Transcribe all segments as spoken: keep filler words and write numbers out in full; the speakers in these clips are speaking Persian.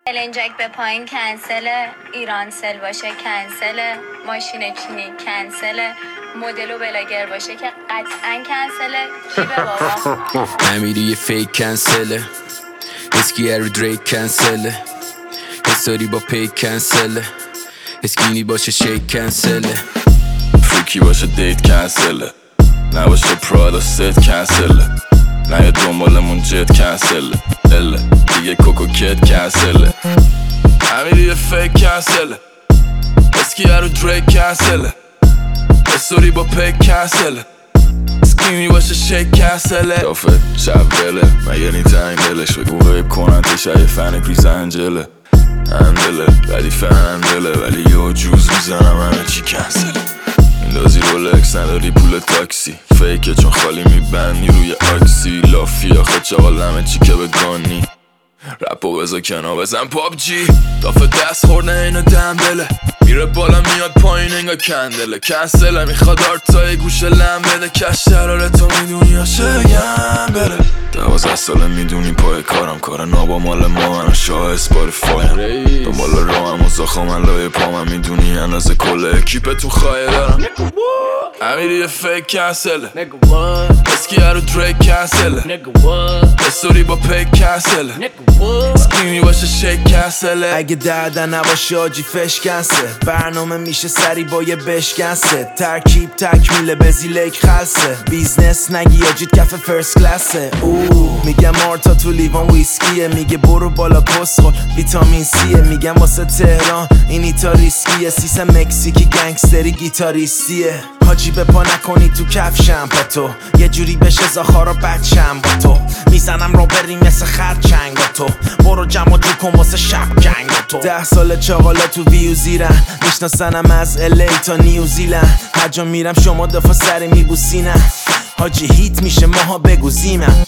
النجک به پایین کنسله، ایران سل باشه کنسله، ماشین چینی کنسله، مدل و بلاگر باشه که قطعا کنسله. کی به بابا امیری یه فیک کنسله، اسکی رو دریک کنسله، حساری با پیک کنسله، اسکینی باشه شیک کنسله، فریکی باشه دیت کنسله، نباشه پرادا ست کنسله، نه یه دنبالمون جت کنسله، اله دیگه کوکو کت کنسله. امیری یه فیک کنسله، اسکی رو دریک کنسله، حساری با پیک کنسله، اسکینی باشه شیک کنسله. دافت شبله مگه نی تنگ دلش بگو غیب کننتش یه فن گریز انجله اندله ردیف اندله ولی یه جوز میزنم همه چی کنسله. میندازی رولکس نداری پول تاکسی، فیکه چون خالی میبندی روی آکسی، لافی آخه چاقال همه چی که بگانی، رپو بزا کنا بزن پابجی. دافه دست خورده اینو دنبله، میره بالا میاد پایین انگا کندله، کنسله میخواد آرتای گوشه لم بده، کش شراره تو میدونی یا شگم بره. دوازده ساله میدونی پای کارم کار نابا مال ما منو شاه اسپاریفایم، دنبال رو هم و زاخا من لای پا من میدونی اندازه کل اکیپ تو خواهی دارم. امیری یه فیک کنسله، اسکی رو دریک کنسله، استوری با پیک کنسله، اسکینی باشه شیک کنسله. اگه دردن نباشه آجی فش کنسه، برنامه میشه سری با یه بش کنسه، ترکیب تکمیله بزیلک خلصه، بیزنس نگی آجید کف فرست کلاسه. اوه میگم مارتا تو لیوان ویسکیه، میگه برو بالا کسخل ویتامین سیه، میگم واسه تهران این ایتا ریسکیه، سیس مکزیکی گنگستری گیتاریستیه. حاجی به پا نکنی تو کفشم با تو، یه جوری بشه زاخارا بچم با تو، میزنم رو بری مثل خرچنگ با تو، برو جمع جو کن واسه شب جنگ با تو. ده سال چاقالا تو ویو زیرن، میشناسنم از الی تا نیوزیلند، هر جا میرم شما دفعه سری میبوسینم، حاجی هیت میشه ماها بگو زیمم.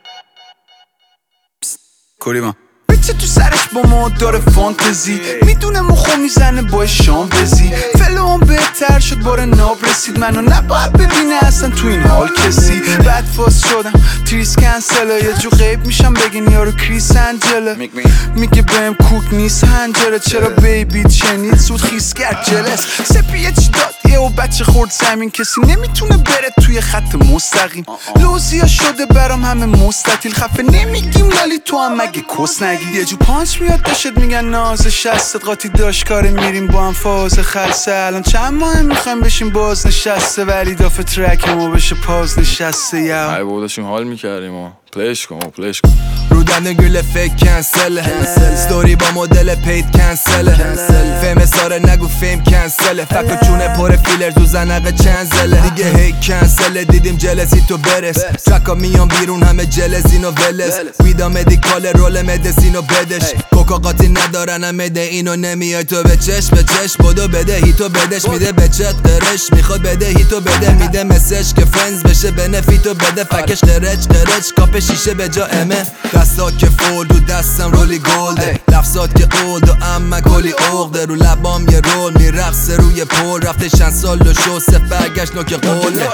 کوریما بچه تو سرش با ما داره فانتزی، میدونه مخو میزنه با شام بزی، فلو هم بهتر شد باره ناب رسید، منو نباید ببینه اصلا تو این حال کسی. بعد فاس شدم تریس کنسله، یه جو غیب میشم بگین یارو کریس انجله، میگه بهم کوک نیست هنجره، چرا بیبی چنید سود خیس کرد جلس، سپی یه چی داد یه و بچه خورد زمین، کسی نمیتونه بره توی خط مستقیم، لوزیا شده برام همه مستطیل، خفه نمیگیم لالی تو هم مگه کس نگی، یه جو پانچ میاد داشت میگن ناز شستت قاطی داشت کاره میریم با هم فاز خلصه، الان چند ماه میخوایم بشیم باز نشسته، ولی دافه ترک ما بشه پاز نشسته. یا ای بابا داشتیم حال میکردیم و پلیش کن و پلیش کن. رودن گل فیک کنسله، ستوری با مدل پید کنسله، فیم ساره نگو فیم کنسله، فکر و چونه پر فیلر تو زنقه چنزله، دیگه هی کنسله دیدیم جلسی تو برس، ترکا میان بیرون همه جلسین و ولس، ویدا مدیکال رول مدسینو بدش، کوکا قاطی ندارن هم مده اینو نمیای تو به چش به چش بدو بده هیتو بدش، میده به چت قرش میخواد بده هیتو بده، میده مسج که فرنز بشه بنفیتو بده، فکش قرچ قرچ کاپ شیشه به جا امه، دستا که فولد و دستم رولی گلده، لفظات که اولد و اما کلی اغده، رو لبام یه رول میرقصه روی پول، رفته چند سال و شو سف برگشت نوک قوله.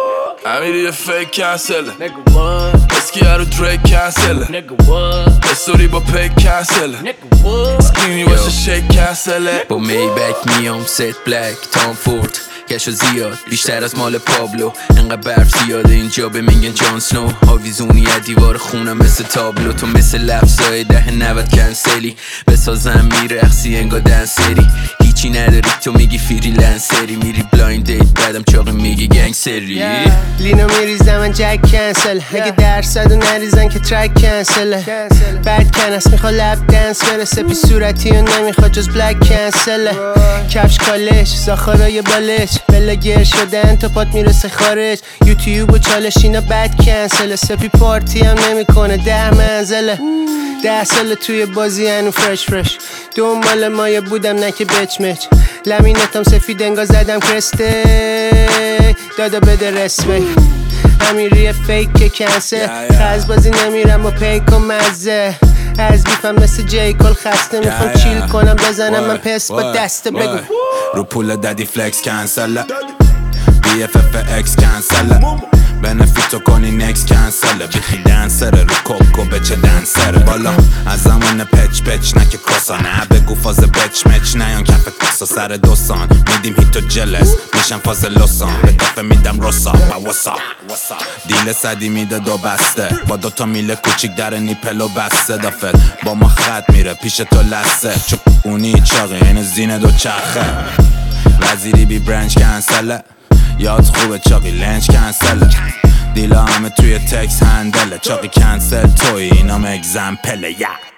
امیری یه فیک کنسله، اسکی رو دریک کنسله، استوری با پیک کنسله، اسکینی باشه شیک کنسله. با میبک میام ست بلک تام فورد، کشو زیاد بیشتر از مال پابلو، انقدر برف زیاده اینجا به میگن جان سنو، آویزونی از دیوار خونم مثل تابلو، تو مثل لفظای ده نود کنسلی، بسازم میرقصی انگار دنسری، هیچی نداری تو میگی فریلنسری، میری بلایند دیت بعدم چاقی میگی گنگسری، لینو میریزم من جک کنسل، اگه درصدو نریزن که ترک کنسله، بعد کنس میخوا لب دنس برسه، پی صورتی و نمیخوا جز بلک کنسله، کفش کالش زاخارای بالش، بلا گر شدن تا پات میرسه خارج، یوتیوب و چالش اینا بد کنسله، سپی پارتی هم نمیکنه ده منزله، ده ساله توی بازی هنو فرش فرش، دنبال مایه بودم نه که بچ مچ، لمینتم سفید انگا زدم کرسته، دادا بده رسمه، امیری فیک کنسل، خز بازی نمیرم با پیک و مزه، از بیفم مثل جی کل خسته، میخوام چیل کنم بزنم من پس با دسته، بگو رو پول دادی فلکس کنسله، بی اف اف اکس کنسله، بنفیتو کنی نکس کنسله بیخی دنسره رو کوکو بچه دنسره بالا از زمان پچ پچ نکه کاسا نه بگو فاز بچ مچ نیان کف کاسا سر دوسان میدیم هیتو جلس میشم فاز لوسان به دفعه میدم روسا با وسا دیل صدی میده دو بسته با دوتا میله کوچیک در نیپلو بسته دفعه با ما خط میره پیش تو لسه چون اونی چاقی این زینه دو چرخه وزیری بی برنج کنسله یاد خوبه چاقی لنج کنسله دیلا همه توی تکس هندله چاقی کنسل توی اینام اگزمپله یا